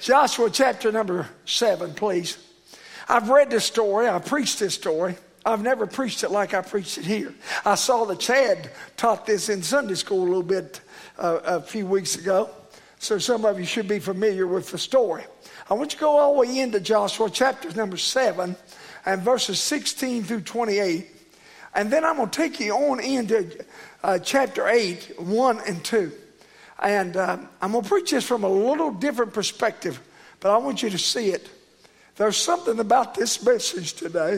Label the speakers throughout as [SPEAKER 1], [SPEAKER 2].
[SPEAKER 1] Joshua chapter number 7, please. I've read this story. I preached this story. I've never preached it like I preached it here. I saw that Chad taught this in Sunday school a little bit a few weeks ago. So some of you should be familiar with the story. I want you to go all the way into Joshua chapter number 7 and verses 16 through 28. And then I'm going to take you on into chapter 8, 1 and 2. And I'm going to preach this from a little different perspective, but I want you to see it. There's something about this message today.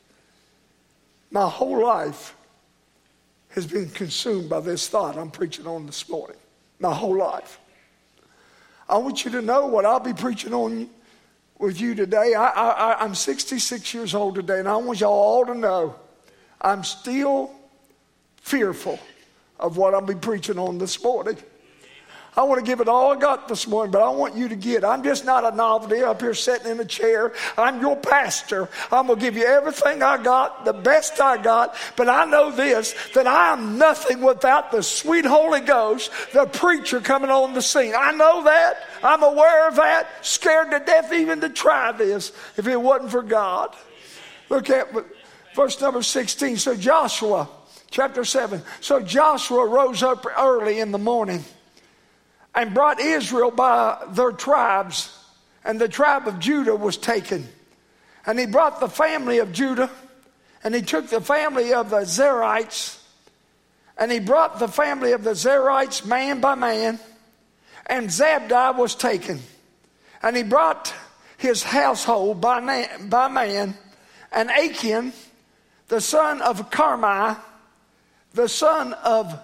[SPEAKER 1] My whole life has been consumed by this thought I'm preaching on this morning. My whole life. I want you to know what I'll be preaching on with you today. I'm 66 years old today, and I want y'all all to know I'm still fearful of what I'll be preaching on this morning. I want to give it all I got this morning, but I want you to get. I'm just not a novelty up here sitting in a chair. I'm your pastor. I'm going to give you everything I got, the best I got. But I know this, that I am nothing without the sweet Holy Ghost, the preacher coming on the scene. I know that. I'm aware of that. Scared to death even to try this if it wasn't for God. Look at verse number 16. So Joshua, chapter 7. So Joshua rose up early in the morning and brought Israel by their tribes, and the tribe of Judah was taken. And he brought the family of Judah, and he took the family of the Zerites, and he brought the family of the Zerites man by man, and Zabdi was taken. And he brought his household by man, and Achan, the son of Carmi, the son of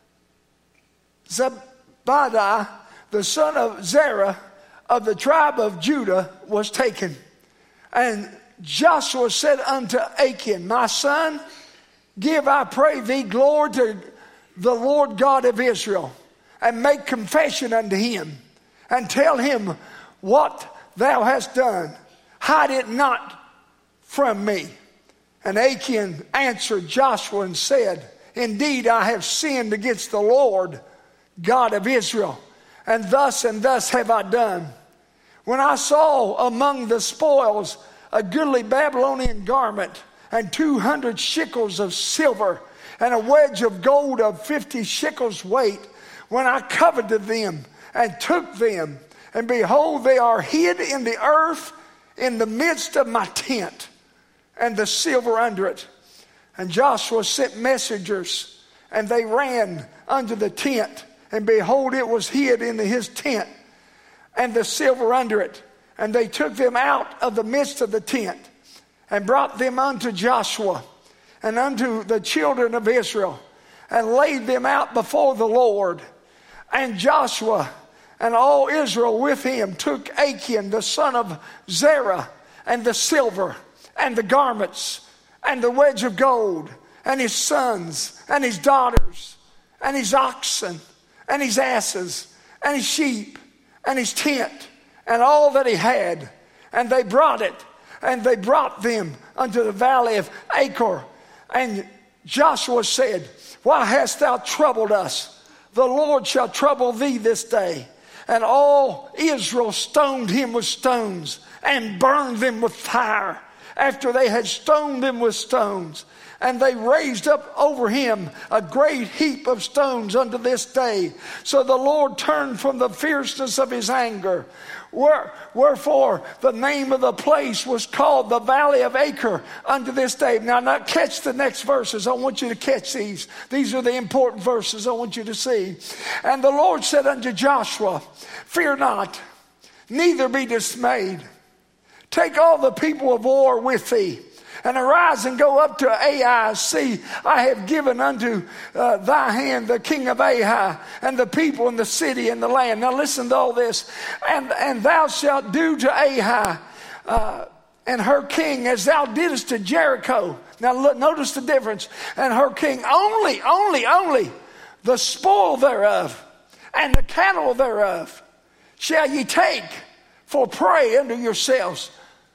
[SPEAKER 1] Zabadi, the son of Zerah of the tribe of Judah, was taken. And Joshua said unto Achan, my son, give, I pray thee, glory to the Lord God of Israel, and make confession unto him, and tell him what thou hast done. Hide it not from me. And Achan answered Joshua and said, indeed, I have sinned against the Lord God of Israel, and thus have I done. When I saw among the spoils a goodly Babylonian garment, and 200 shekels of silver, and a wedge of gold of 50 shekels weight, when I coveted them and took them, and behold, they are hid in the earth in the midst of my tent, and the silver under it. And Joshua sent messengers, and they ran unto the tent, and behold, it was hid in his tent, and the silver under it. And they took them out of the midst of the tent, and brought them unto Joshua, and unto the children of Israel, and laid them out before the Lord. And Joshua and all Israel with him took Achan, the son of Zerah, and the silver, and the garments, and the wedge of gold, and his sons, and his daughters, and his oxen, and his asses, and his sheep, and his tent, and all that he had. And they brought it, and they brought them unto the valley of Achor. And Joshua said, why hast thou troubled us? The Lord shall trouble thee this day. And all Israel stoned him with stones, and burned them with fire, after they had stoned them with stones. And they raised up over him a great heap of stones unto this day. So the Lord turned from the fierceness of his anger. Wherefore the name of the place was called the Valley of Achor unto this day. Now catch the next verses. I want you to catch these. These are the important verses I want you to see. And the Lord said unto Joshua, fear not, neither be dismayed. Take all the people of war with thee, and arise and go up to Ai. See, I have given unto thy hand the king of Ai, and the people and the city and the land. Now listen to all this. And thou shalt do to Ai and her king as thou didst to Jericho. Now look, notice the difference. And her king only the spoil thereof and the cattle thereof shall ye take for prey unto yourselves.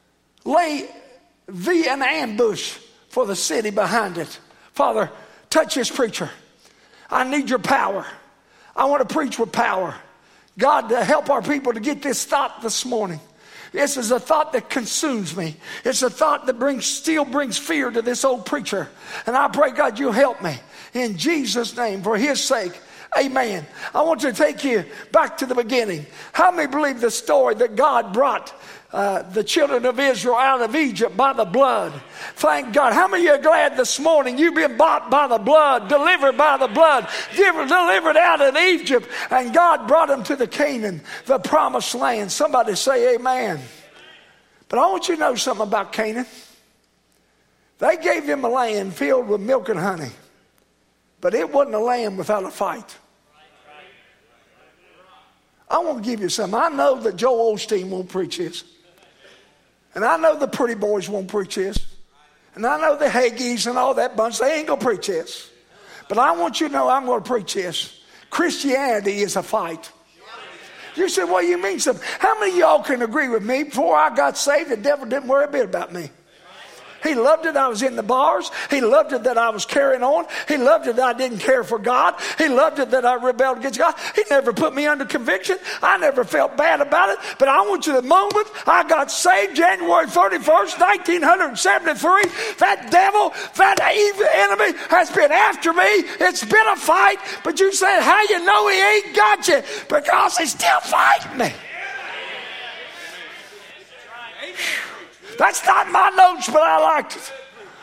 [SPEAKER 1] Lay thee an ambush for the city behind it. Father, touch this preacher. I need your power. I want to preach with power. God, to help our people to get this thought this morning. This is a thought that consumes me. It's a thought that still brings fear to this old preacher. And I pray, God, you'll help me. In Jesus' name, for his sake. Amen. I want to take you back to the beginning. How many believe the story that God brought the children of Israel out of Egypt by the blood? Thank God. How many of you are glad this morning you've been bought by the blood, delivered by the blood, delivered out of Egypt, and God brought them to the Canaan, the promised land? Somebody say amen. But I want you to know something about Canaan. They gave them a land filled with milk and honey, but it wasn't a land without a fight. I want to give you something. I know that Joel Osteen won't preach this. And I know the pretty boys won't preach this. And I know the Haggees and all that bunch, they ain't going to preach this. But I want you to know I'm going to preach this. Christianity is a fight. You said, what do you mean? How many of y'all can agree with me? Before I got saved, the devil didn't worry a bit about me. He loved it I was in the bars. He loved it that I was carrying on. He loved it that I didn't care for God. He loved it that I rebelled against God. He never put me under conviction. I never felt bad about it. But I want you to, the moment I got saved, January 31st, 1973, that devil, that evil enemy has been after me. It's been a fight. But you said, how you know he ain't got you? Because he's still fighting me. That's not my notes, but I liked it.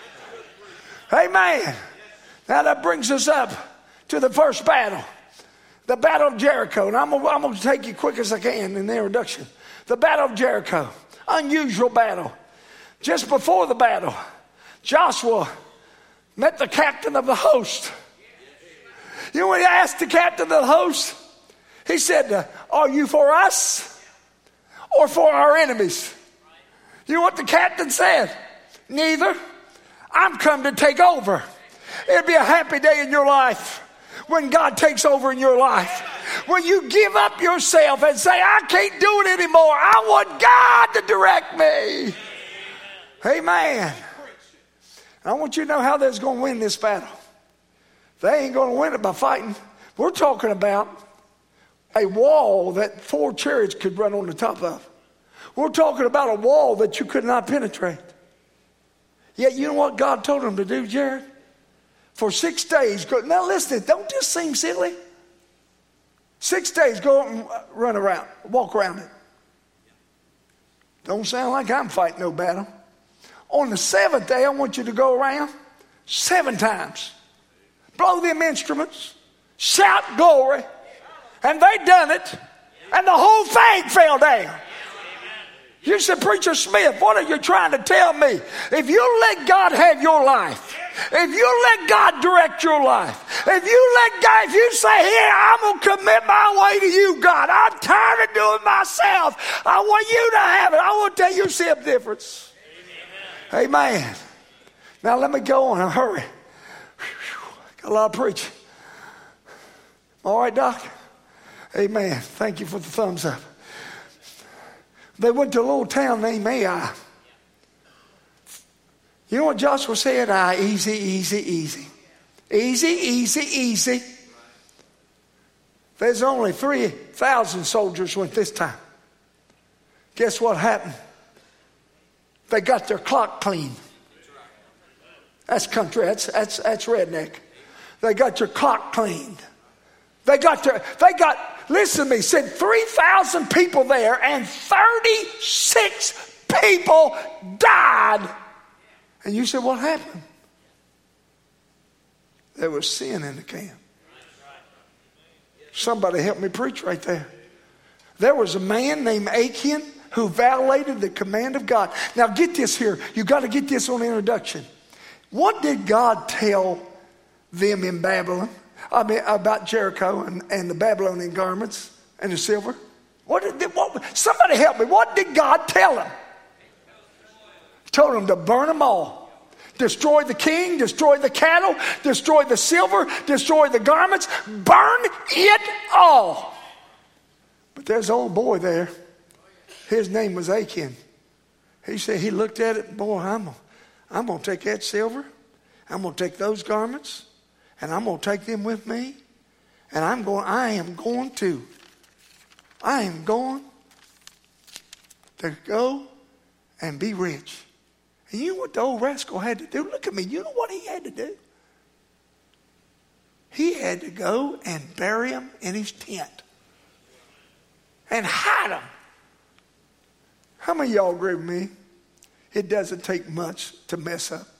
[SPEAKER 1] Amen. Now that brings us up to the first battle, the Battle of Jericho. And I'm going to take you quick as I can in the introduction. The Battle of Jericho, unusual battle. Just before the battle, Joshua met the captain of the host. You know what he asked the captain of the host? He said, are you for us or for our enemies? You know what the captain said? Neither. I'm come to take over. It'll be a happy day in your life when God takes over in your life. When you give up yourself and say, I can't do it anymore. I want God to direct me. Amen. I want you to know how they're going to win this battle. They ain't going to win it by fighting. We're talking about a wall that 4 chariots could run on the top of. We're talking about a wall that you could not penetrate. Yet you know what God told them to do, Jared? For 6 days, go. Now listen, don't this seem silly? 6 days, go and run around, walk around it. Don't sound like I'm fighting no battle. On the 7th day, I want you to go around 7 times. Blow them instruments, shout glory. And they done it, and the whole thing fell down. You said, Preacher Smith, what are you trying to tell me? If you let God have your life, if you let God direct your life, if you say, here, I'm going to commit my way to you, God. I'm tired of doing myself. I want you to have it. I want to tell you, see a difference. Amen. Now let me go on. Hurry. Got a lot of preaching. All right, Doc? Amen. Thank you for the thumbs up. They went to a little town named Ai. You know what Joshua said? Easy, easy, easy. Easy, easy, easy. There's only 3,000 soldiers went this time. Guess what happened? They got their clock clean. That's country. That's redneck. They got your clock cleaned. Listen to me, said 3,000 people there and 36 people died. And you said, what happened? There was sin in the camp. Somebody help me preach right there. There was a man named Achan who violated the command of God. Now get this here. You got to get this on the introduction. What did God tell them in Babylon? About Jericho and the Babylonian garments and the silver. Somebody help me. What did God tell them? He told them to burn them all. Destroy the king, destroy the cattle, destroy the silver, destroy the garments. Burn it all. But there's an old boy there. His name was Achan. He said, he looked at it, boy, I'm going to take that silver. I'm going to take those garments. And I'm going to take them with me. And I am going to I am going to go and be rich. And you know what the old rascal had to do? Look at me. You know what he had to do? He had to go and bury him in his tent and hide him. How many of y'all agree with me? It doesn't take much to mess up.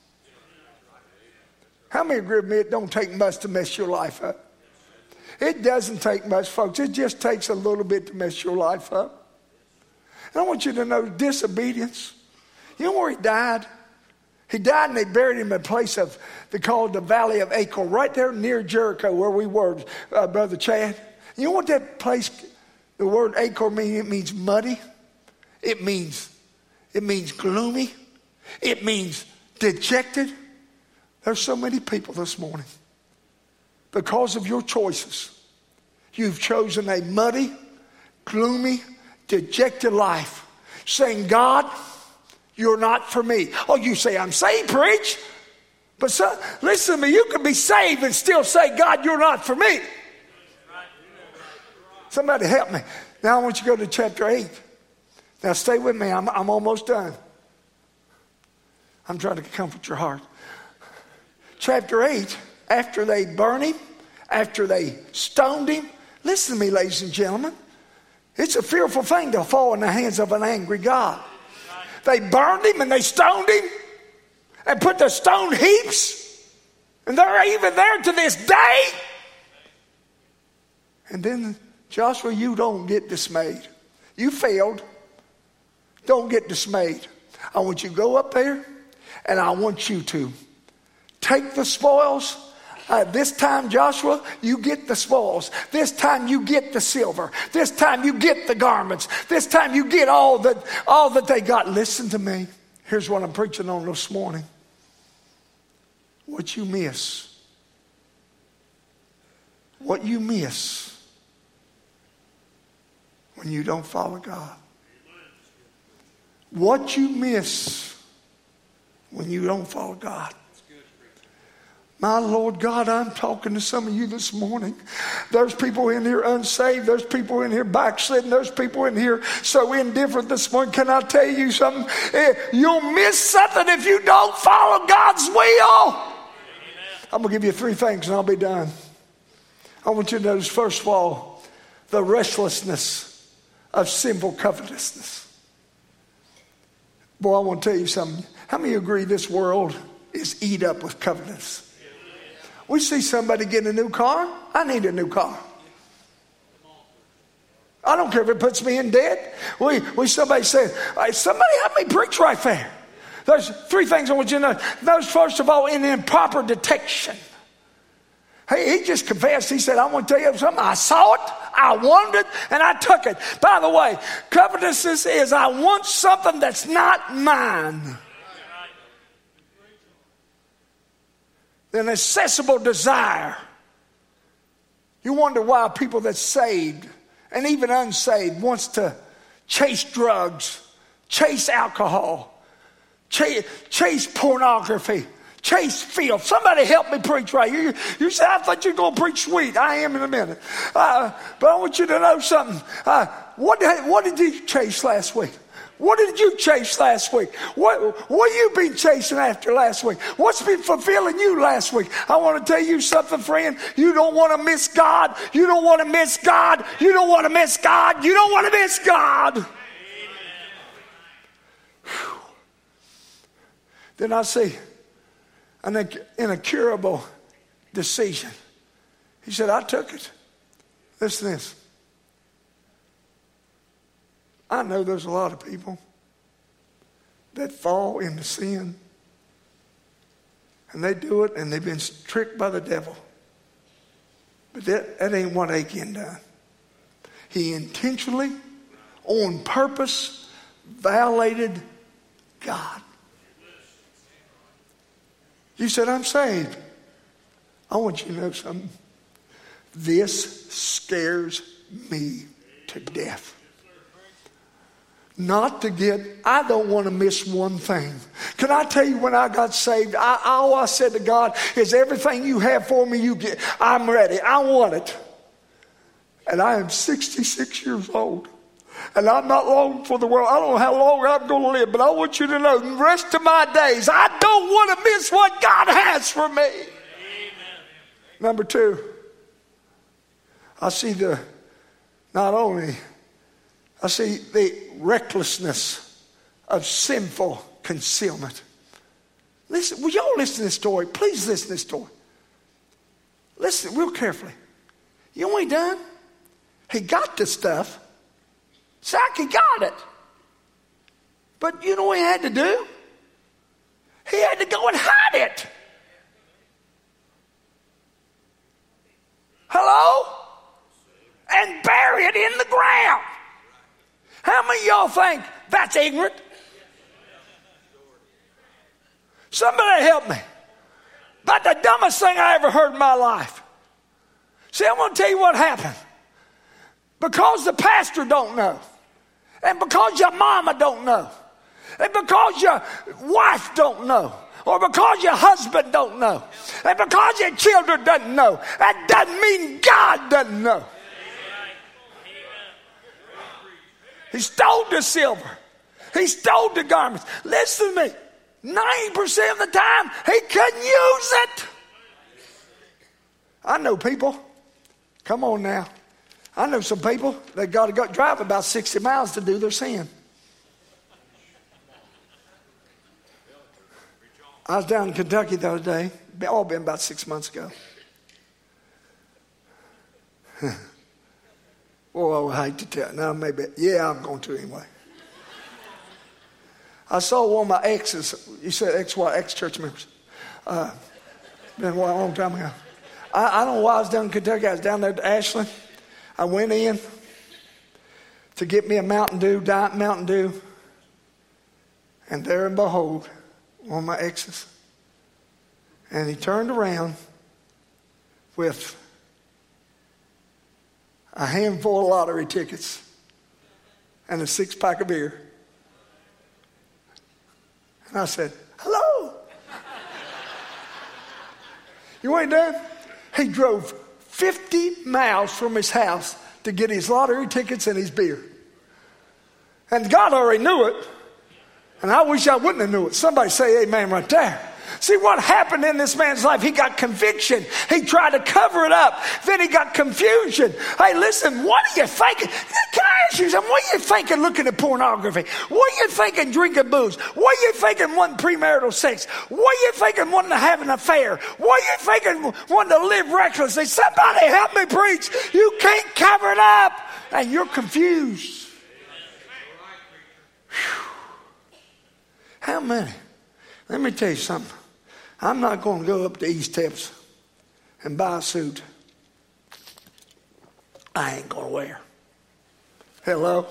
[SPEAKER 1] How many agree with me? It don't take much to mess your life up. It doesn't take much, folks. It just takes a little bit to mess your life up. And I want you to know disobedience. You know where he died? He died and they buried him in a place they called the Valley of Achor, right there near Jericho where we were, Brother Chad. You know what that place, the word Achor means? It means muddy. It means gloomy. It means dejected. There's so many people this morning. Because of your choices, you've chosen a muddy, gloomy, dejected life. Saying, God, you're not for me. Oh, you say, I'm saved, preach. But listen to me, you can be saved and still say, God, you're not for me. Somebody help me. Now I want you to go to chapter 8. Now stay with me, I'm almost done. I'm trying to comfort your heart. Chapter 8, after they burned him, after they stoned him. Listen to me, ladies and gentlemen. It's a fearful thing to fall in the hands of an angry God. They burned him and they stoned him and put the stone heaps. And they're even there to this day. And then, Joshua, you don't get dismayed. You failed. Don't get dismayed. I want you to go up there and I want you to take the spoils. This time, Joshua, you get the spoils. This time you get the silver. This time you get the garments. This time you get all that they got. Listen to me. Here's what I'm preaching on this morning. What you miss. What you miss when you don't follow God. What you miss when you don't follow God. My Lord God, I'm talking to some of you this morning. There's people in here unsaved. There's people in here backslidden. There's people in here so indifferent this morning. Can I tell you something? You'll miss something if you don't follow God's will. Amen. I'm going to give you 3 things and I'll be done. I want you to notice, first of all, the restlessness of sinful covetousness. Boy, I want to tell you something. How many agree this world is eat up with covetousness? We see somebody getting a new car. I need a new car. I don't care if it puts me in debt. Somebody said, somebody help me preach right there. There's 3 things I want you to know. Those, first of all, in improper detection. Hey, he just confessed. He said, I want to tell you something. I saw it, I wanted it, and I took it. By the way, covetousness is I want something that's not mine. An accessible desire. You wonder why people that's saved and even unsaved wants to chase drugs, chase alcohol, chase pornography, chase filth. Somebody help me preach right here. You say, I thought you were going to preach sweet. I am in a minute. But I want you to know something. What did you chase last week? What did you chase last week? What you been chasing after last week? What's been fulfilling you last week? I want to tell you something, friend. You don't want to miss God. You don't want to miss God. You don't want to miss God. You don't want to miss God. Then I see an incurable decision. He said, I took it. Listen to this. I know there's a lot of people that fall into sin. And they do it and they've been tricked by the devil. But that ain't what Achan done. He intentionally, on purpose, violated God. You said, I'm saved. I want you to know something. This scares me to death. I don't want to miss one thing. Can I tell you, when I got saved, all I said to God is, everything you have for me, you get. I'm ready. I want it. And I am 66 years old. And I'm not long for the world. I don't know how long I'm going to live, but I want you to know the rest of my days, I don't want to miss what God has for me. Amen. Number two, I see the recklessness of sinful concealment. Listen, will y'all listen to this story? Please listen to this story. Listen real carefully. You know what he done? He got the stuff. Zacchaeus got it. But you know what he had to do? He had to go and hide it. Hello? And bury it in the ground. How many of y'all think that's ignorant? Somebody help me. That's the dumbest thing I ever heard in my life. See, I'm going to tell you what happened. Because the pastor don't know, and because your mama don't know, and because your wife don't know, or because your husband don't know, and because your children doesn't know, that doesn't mean God doesn't know. He stole the silver. He stole the garments. Listen to me. 90% of the time, he couldn't use it. I know people. Come on now. I know some people that got to go drive about 60 miles to do their sin. I was down in Kentucky the other day. All been about 6 months ago. Oh, I hate to tell. No, maybe. Yeah, I'm going to anyway. I saw one of my exes. You said ex-church members. Been a long time ago. I don't know why I was down in Kentucky. I was down there at Ashland. I went in to get me a Diet Mountain Dew. And there and behold, one of my exes. And he turned around with a handful of lottery tickets and a 6-pack of beer. And I said, hello. You know what he done? He drove 50 miles from his house to get his lottery tickets and his beer. And God already knew it. And I wish I wouldn't have knew it. Somebody say amen right there. See what happened in this man's life? He got conviction. He tried to cover it up. Then he got confusion. Hey, listen, what are you thinking? Can I ask you something? What are you thinking looking at pornography? What are you thinking drinking booze? What are you thinking wanting premarital sex? What are you thinking wanting to have an affair? What are you thinking wanting to live recklessly? Somebody help me preach. You can't cover it up. And you're confused. Whew. How many? Let me tell you something. I'm not going to go up to East Texas and buy a suit I ain't going to wear. Hello?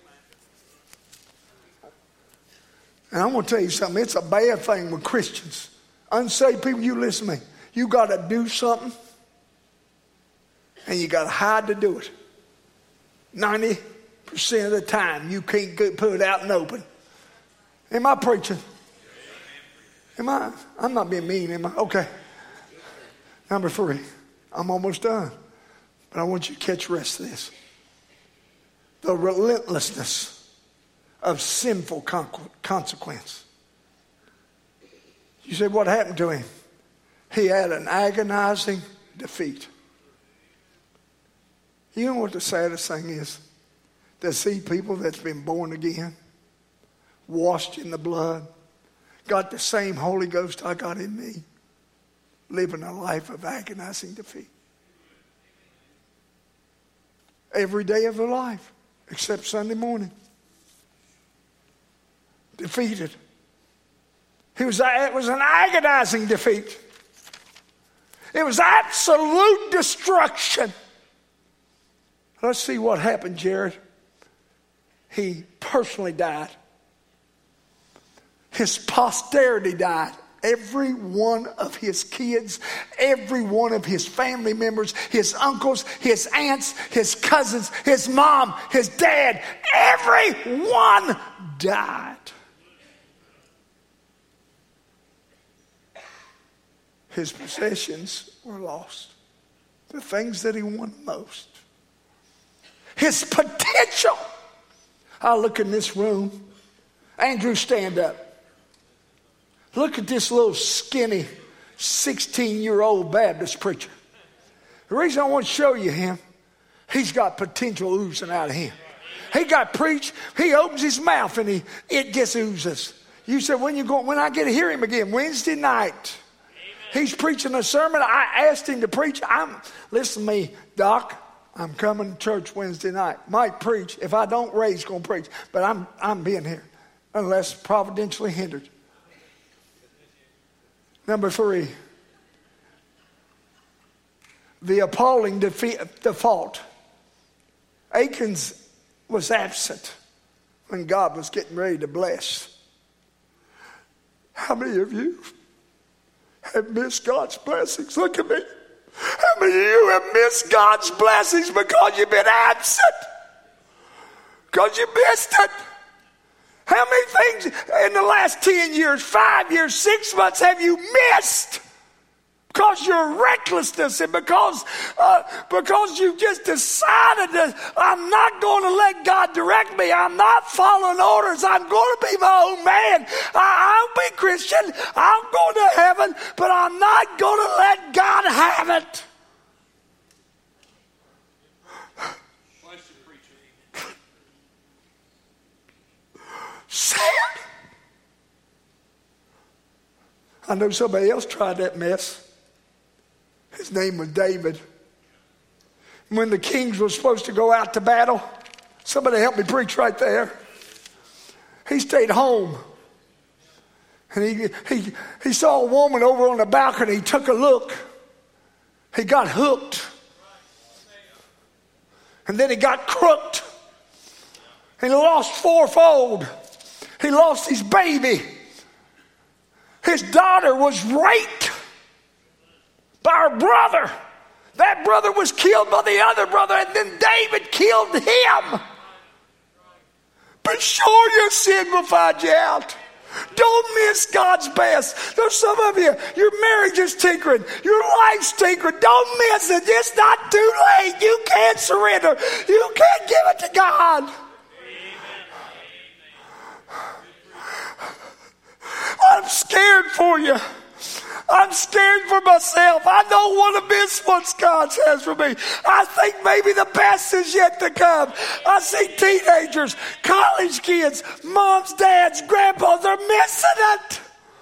[SPEAKER 1] And I'm going to tell you something. It's a bad thing with Christians. Unsaved people, you listen to me. You got to do something and you got to hide to do it. 90% of the time, you can't put it out and open. Am I preaching? Am I? I'm not being mean, am I? Okay. Number 3. I'm almost done. But I want you to catch the rest of this. The relentlessness of sinful consequence. You say, what happened to him? He had an agonizing defeat. You know what the saddest thing is? To see people that's been born again, washed in the blood, got the same Holy Ghost I got in me, living a life of agonizing defeat. Every day of their life, except Sunday morning. Defeated. It was an agonizing defeat. It was absolute destruction. Let's see what happened, Jared. He personally died. His posterity died. Every one of his kids, every one of his family members, his uncles, his aunts, his cousins, his mom, his dad, everyone died. His possessions were lost. The things that he wanted most. his potential. I look in this room. Andrew, stand up. Look at this little skinny 16-year-old Baptist preacher. The reason I want to show you him, he's got potential oozing out of him. He got preached. He opens his mouth and it just oozes. You said, when I get to hear him again? Wednesday night. He's preaching a sermon. I asked him to preach. Listen to me, Doc. I'm coming to church Wednesday night. Might preach. If I don't, Ray's going to preach. But I'm being here unless providentially hindered. Number 3. The appalling default. Achan's was absent when God was getting ready to bless. How many of you have missed God's blessings? Look at me. How many of you have missed God's blessings because you've been absent? Because you missed it. How many things in the last 10 years, 5 years, 6 months have you missed? Because your recklessness and because you just decided that I'm not going to let God direct me. I'm not following orders. I'm going to be my own man. I'll be Christian. I'll go to heaven, but I'm not going to let God have it. Sad. I know somebody else tried that mess. His name was David. When the kings were supposed to go out to battle, somebody help me preach right there. He stayed home. And he saw a woman over on the balcony. He took a look. He got hooked. And then he got crooked. And he lost fourfold. He lost his baby. His daughter was raped by her brother. That brother was killed by the other brother, and then David killed him. Be sure your sin will find you out. Don't miss God's best. There's some of you, your marriage is tinkering. Your life's tinkering. Don't miss it. It's not too late. You can't surrender. You can't give it to God. I'm scared for you. I'm scared for myself. I don't want to miss what God has for me. I think maybe the best is yet to come. I see teenagers, college kids, moms, dads, grandpas, they're missing it.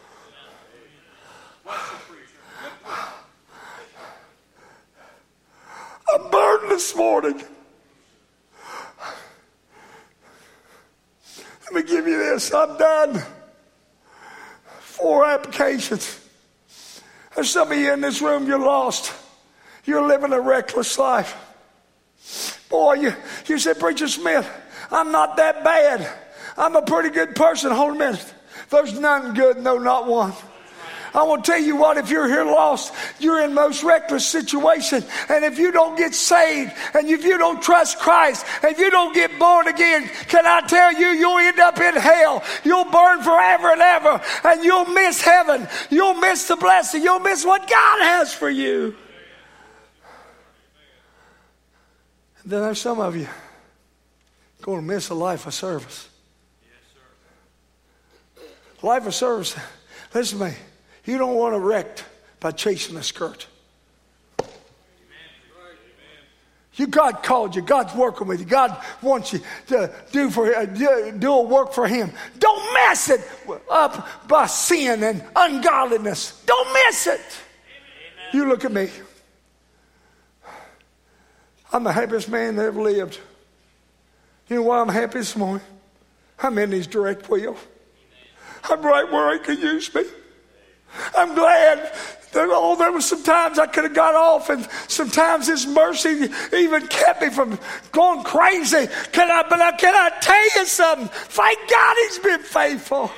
[SPEAKER 1] I'm burned this morning. Let me give you this. I'm done. 4 applications. There's some of you in this room, you're lost. You're living a reckless life. Boy, you said, Preacher Smith, I'm not that bad. I'm a pretty good person. Hold a minute. There's none good, no, not one. I want to tell you what, if you're here lost, you're in the most reckless situation. And if you don't get saved, and if you don't trust Christ, and if you don't get born again, can I tell you, you'll end up in hell. You'll burn forever and ever, and you'll miss heaven. You'll miss the blessing. You'll miss what God has for you. And then there's some of you going to miss a life of service. Life of service. Listen to me. You don't want to wreck by chasing a skirt. God called you. God's working with you. God wants you to do a work for Him. Don't mess it up by sin and ungodliness. Don't miss it. You look at me. I'm the happiest man that ever lived. You know why I'm happy this morning? I'm in His direct will. I'm right where He can use me. I'm glad that there was some times I could have got off, and sometimes His mercy even kept me from going crazy. Can I tell you something? Thank God He's been faithful. Amen.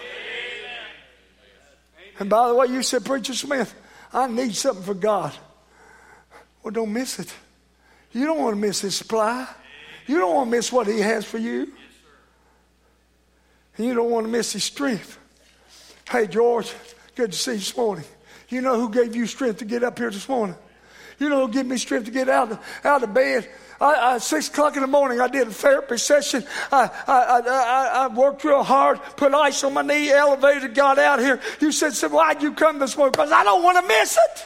[SPEAKER 1] And by the way, you said, Preacher Smith, I need something for God. Well, don't miss it. You don't want to miss His supply. You don't want to miss what He has for you. And you don't want to miss His strength. Hey, George. Good to see you this morning. You know who gave you strength to get up here this morning? You know, give me strength to get out of bed. 6 o'clock in the morning, I did a therapy session. I worked real hard, put ice on my knee, elevator, got out here. You said, why'd you come this morning? Because I don't want to miss it.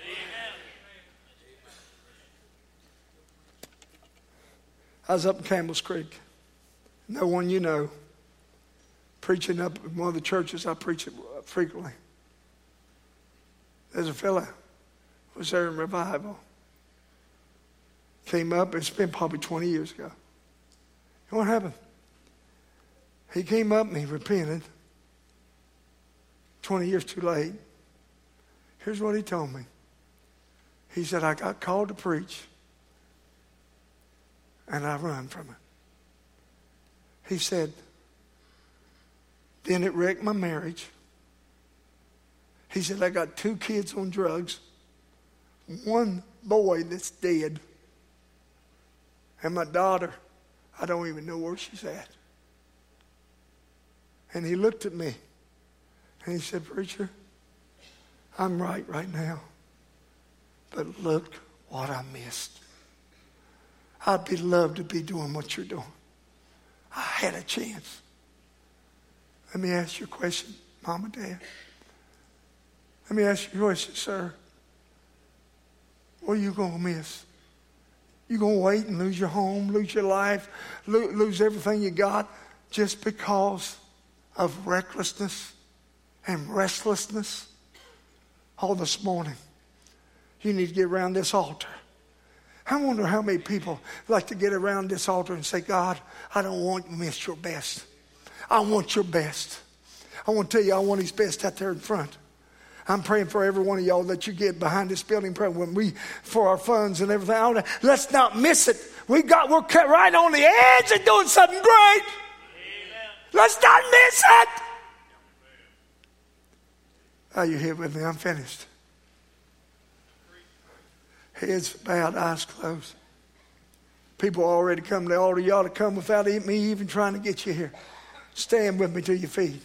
[SPEAKER 1] I was up in Campbell's Creek. No one you know. Preaching up in one of the churches I preach at frequently. There's a fella who was there in revival. Came up, it's been probably 20 years ago. You know what happened? He came up and he repented. 20 years too late. Here's what he told me. He said, I got called to preach and I run from it. He said, then it wrecked my marriage. He said, I got 2 kids on drugs, 1 boy that's dead, and my daughter, I don't even know where she's at. And he looked at me and he said, preacher, I'm right now, but look what I missed. I'd be loved to be doing what you're doing. I had a chance. Let me ask you a question, Mom and Dad. Let me ask you a question, sir. What are you going to miss? You going to wait and lose your home, lose your life, lose everything you got just because of recklessness and restlessness? All this morning, you need to get around this altar. I wonder how many people like to get around this altar and say, God, I don't want you to miss your best. I want your best. I want to tell you, I want his best out there in front. I'm praying for every one of y'all that you get behind this building, praying for our funds and everything. Let's not miss it. We're right on the edge of doing something great. Amen. Let's not miss it. Are you here with me? I'm finished. Heads bowed, eyes closed. People already come to the altar. You ought to come without me even trying to get you here. Stand with me to your feet.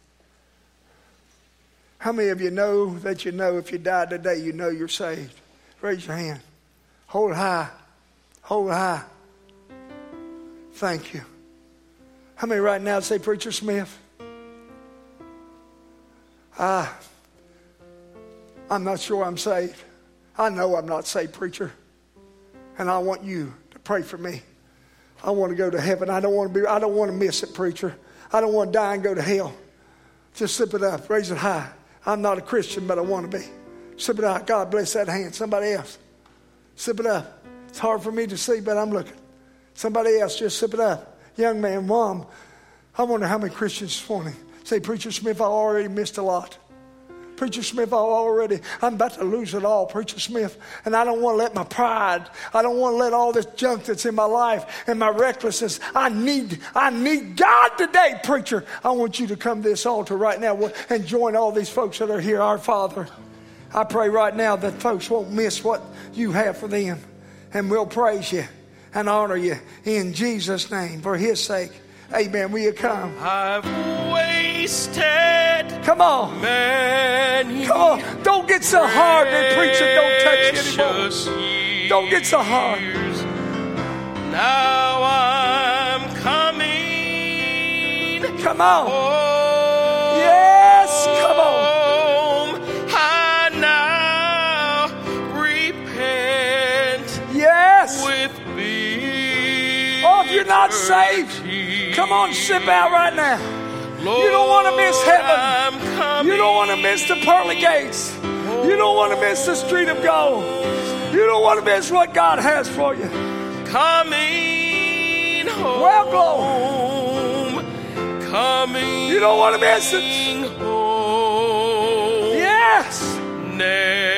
[SPEAKER 1] How many of you know that you know if you died today, you know you're saved? Raise your hand. Hold it high. Hold it high. Thank you. How many right now say, Preacher Smith? I'm not sure I'm saved. I know I'm not saved, preacher. And I want you to pray for me. I want to go to heaven. I don't want to miss it, preacher. I don't want to die and go to hell. Just slip it up. Raise it high. I'm not a Christian, but I want to be. Slip it up. God bless that hand. Somebody else. Slip it up. It's hard for me to see, but I'm looking. Somebody else, just slip it up. Young man, mom, I wonder how many Christians this morning say, Preacher Smith, I already missed a lot. Preacher Smith, I'm about to lose it all, Preacher Smith. And I don't want to let my pride, I don't want to let all this junk that's in my life and my recklessness, I need God today, preacher. I want you to come to this altar right now and join all these folks that are here. Our Father, I pray right now that folks won't miss what you have for them. And we'll praise you and honor you in Jesus' name for his sake. Amen. Will you come?
[SPEAKER 2] I've wasted.
[SPEAKER 1] Come on. Come on. Don't get so hard that preacher don't touch you anymore. Don't get so hard.
[SPEAKER 2] Now I'm coming.
[SPEAKER 1] Come on.
[SPEAKER 2] Home.
[SPEAKER 1] Yes. Come on.
[SPEAKER 2] I now repent.
[SPEAKER 1] Yes.
[SPEAKER 2] With me.
[SPEAKER 1] Oh, if you're not saved, come on, sip out right now.
[SPEAKER 2] Lord,
[SPEAKER 1] you don't want to miss heaven. You don't want to miss the pearly gates. You don't want to miss the street of gold. You don't want to miss what God has for you.
[SPEAKER 2] Coming home.
[SPEAKER 1] Well, glory.
[SPEAKER 2] Coming.
[SPEAKER 1] You don't want to miss it.
[SPEAKER 2] Home.
[SPEAKER 1] Yes.